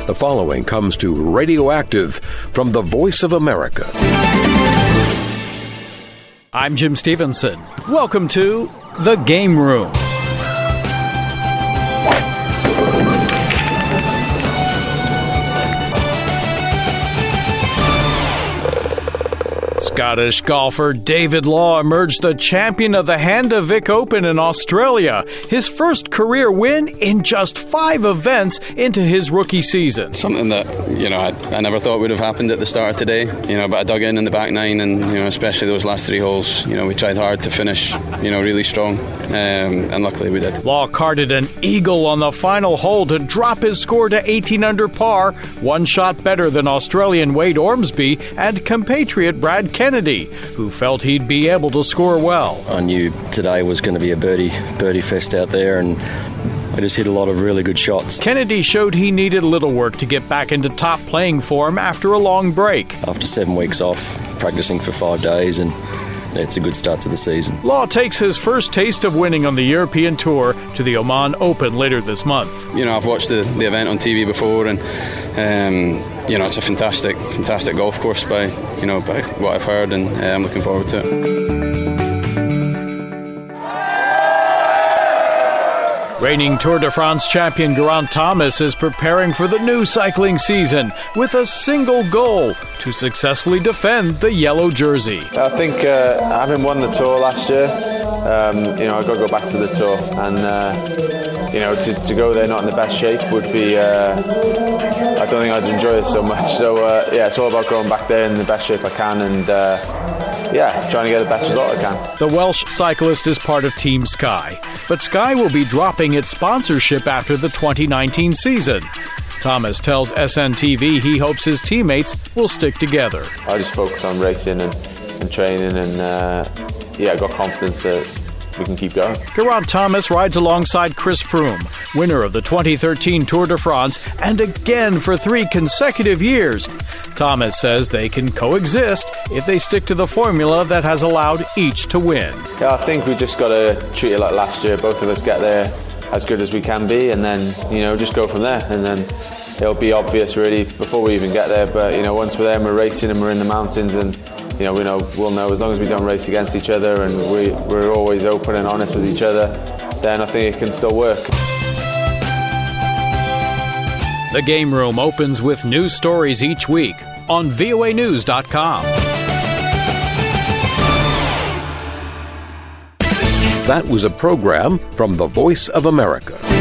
The following comes to Radioactive from the Voice of America. I'm Jim Stevenson. Welcome to The Game Room. Scottish golfer David Law emerged the champion of the Handavik Open in Australia, his first career win in just 5 events into his rookie season. Something that, I never thought would have happened at the start of today, but I dug in the back 9 and, especially those last 3 holes, we tried hard to finish, really strong, and luckily we did. Law carded an eagle on the final hole to drop his score to 18 under par, 1 shot better than Australian Wade Ormsby and compatriot Brad Kennedy, who felt he'd be able to score well. I knew today was going to be a birdie fest out there, and I just hit a lot of really good shots. Kennedy showed he needed a little work to get back into top playing form after a long break. After 7 weeks off, practicing for 5 days, and it's a good start to the season. Law takes his first taste of winning on the European Tour to the Oman Open later this month. I've watched the event on TV before, and it's a fantastic golf course by what I've heard, and I'm looking forward to it. Reigning Tour de France champion Geraint Thomas is preparing for the new cycling season with a single goal: to successfully defend the yellow jersey. I think having won the Tour last year, I've got to go back to the Tour, and to go there not in the best shape would be, I don't think I'd enjoy it so much. So it's all about going back there in the best shape I can, and trying to get the best result I can. The Welsh cyclist is part of Team Sky, but Sky will be dropping its sponsorship after the 2019 season. Thomas tells SNTV he hopes his teammates will stick together. I just focus on racing and training, and I got confidence that we can keep going. Geraint Thomas rides alongside Chris Froome, winner of the 2013 Tour de France, and again for 3 consecutive years. Thomas says they can coexist if they stick to the formula that has allowed each to win. Yeah, I think we just got to treat it like last year. Both of us get there as good as we can be, and then just go from there. And then it'll be obvious really before we even get there. But once we're there and we're racing and we're in the mountains, and we'll know as long as we don't race against each other and we're always open and honest with each other, then I think it can still work. The Game Room opens with news stories each week on voanews.com. That was a program from the Voice of America.